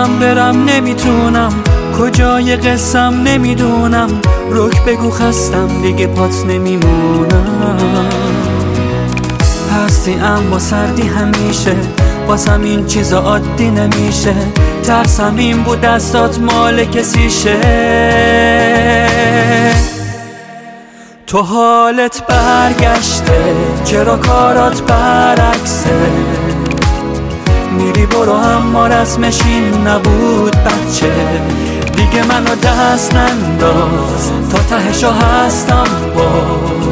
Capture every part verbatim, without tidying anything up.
میخوام برم نمیتونم، کجای قسم نمیدونم، رک بگو خستم دیگه پات نمیمونم. هستی اما سردی همیشه، واسم این چیزا عادی نمیشه، ترسم این بود دستات مال کسیشه. تو حالت برگشته، چرا کارات برعکسه، میری برو اما رسمش این نبود بچه. دیگه منو دست ننداز، تا تهشو هستم باز،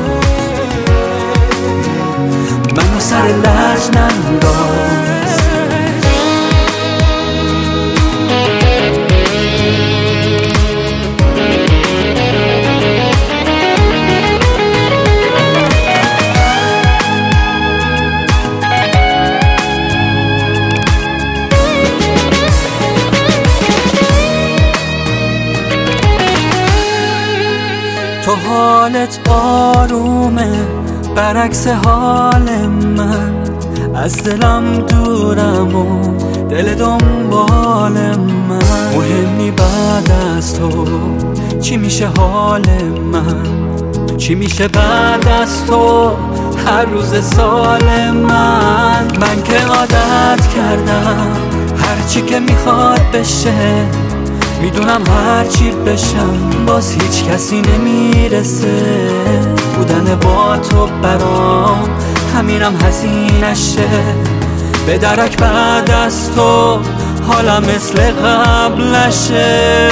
منو سر لج ننداز. تو حالت آرومه برعکس حال من، از دلم دورم و دل دنبال من. مهمی بعد از تو چی میشه حال من، چی میشه بعد از تو هر روز سال من. من که عادت کردم هرچی که میخواد بشه، میدونم هرچی بشم باز هیچ کسی نمیرسه. بودن با تو برام همینم هزینشه، به درک بعد از تو حالا مثل قبلشه.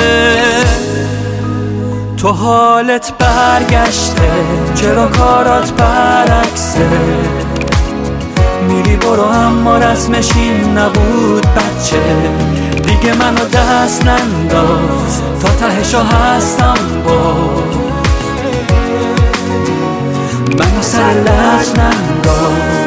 تو حالت برگشته، چرا کارات برعکسه، میری برو اما رسمش این نبود بچه. دیگه منو دست ننداز، تا تهشو هستم باز، منو سر لج ننداز.